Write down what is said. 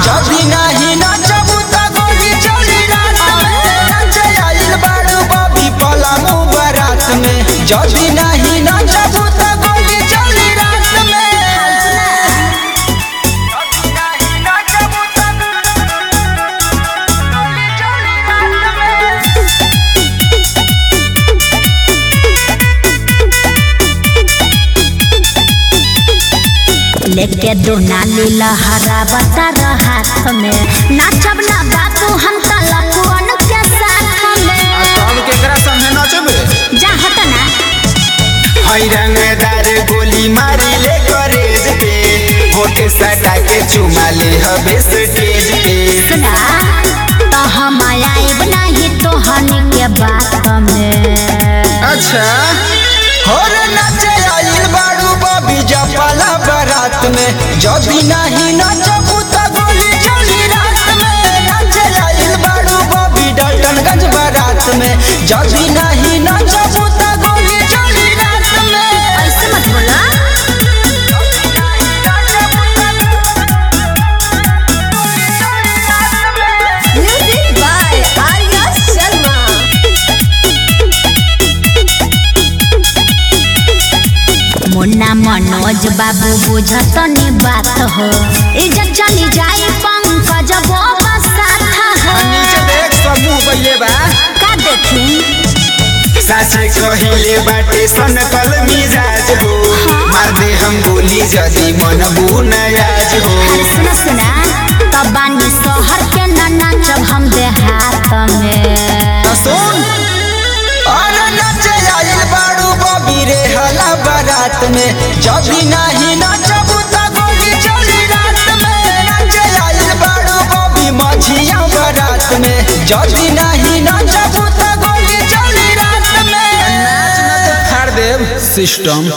जदी नहीं नचबू त गोली चली रात में नाचे आइल बाड़ू बबी पलामू बारात में जदी नहीं नचबू त गोली चली रात में लेके दोनाली लहरा बता हाथ में नाचब ना बाबू हम तलकुअन के साथ में अब केकरा संगे नचबे जा हट ना हई रंगदार गोली मारी ले करेज पे होटे सटा के चुमा ले हबे स्टेज पे सुना तो हम आइब नहीं तो हनी के बात में अच्छा होर नाचे आइल बाड़ू बबी जपाला बारात में जदी नहीं नचबू त गोली चली रात में नाचे आइल बाड़ू बबी डाल्टनगंज बारात में जदी नहीं नचबू त गोली चली रात में ऐसे मत बोला म्यूजिक बाय आर्या शर्मा मुन्ना मनोज बाबू बुझत नी बात हो इज्जत चली जाए पंकज बाबा साथ हो नीचे देख समूह बइले बा का देखी साचे कहिले बाटे सनकल मिजाज हो मार दे हम गोली जदी मन बुनायाज हो अरे सुना सुना तब बानी शहर के ना नाचब हम देहात में सुन अरे नाचे आइल बाड़ू बबी रे हला बारात में जदी नहीं नचबू त गोली चली रात में नाचे आइल बाड़ू बबी मछिया बारात में जदी नहीं नचबू त गोली चली रात में नाच न तो फाड़ देब सिस्टम।